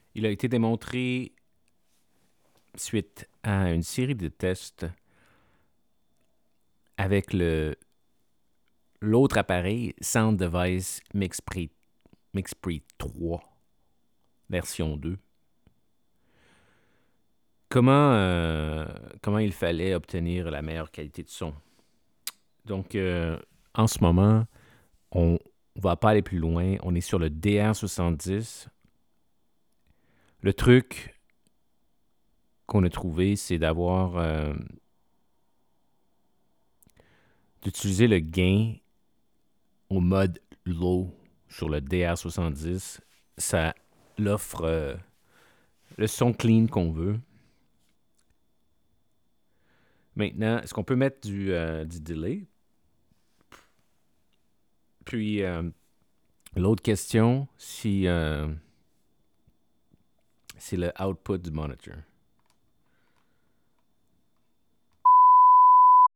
Il a été démontré suite à une série de tests avec l'autre appareil Sound Device MixPre 3 version 2. Comment il fallait obtenir la meilleure qualité de son. Donc, en ce moment, on ne va pas aller plus loin. On est sur le DR70. Le truc qu'on a trouvé, c'est d'utiliser le gain au mode low sur le DR70. Ça l'offre le son clean qu'on veut. Maintenant, est-ce qu'on peut mettre du delay? Puis, l'autre question, c'est le output du monitor.